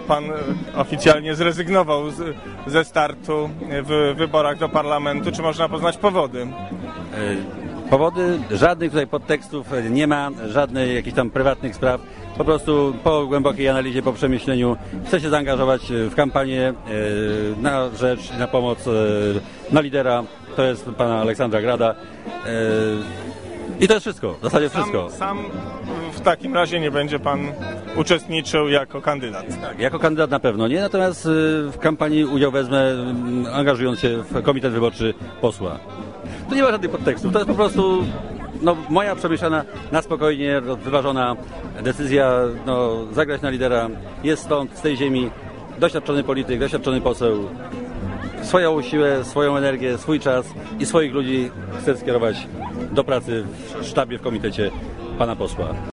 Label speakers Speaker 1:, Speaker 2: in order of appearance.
Speaker 1: pan oficjalnie zrezygnował ze startu w wyborach do parlamentu. Czy można poznać powody?
Speaker 2: Powody, żadnych tutaj podtekstów nie ma, żadnych jakichś tam prywatnych spraw. Po prostu po głębokiej analizie, po przemyśleniu chce się zaangażować w kampanię na rzecz, na pomoc, na lidera, to jest pana Aleksandra Grada. I to jest wszystko, w zasadzie wszystko.
Speaker 1: Sam w takim razie nie będzie pan uczestniczył jako kandydat?
Speaker 2: Tak, jako kandydat na pewno nie, natomiast w kampanii udział wezmę, angażując się w komitet wyborczy posła. Tu nie ma żadnych podtekstów, to jest po prostu moja przemyślana, na spokojnie, wyważona decyzja, zagrać na lidera. Jest stąd, z tej ziemi, doświadczony polityk, doświadczony poseł. Swoją siłę, swoją energię, swój czas i swoich ludzi chcę skierować do pracy w sztabie, w komitecie pana posła.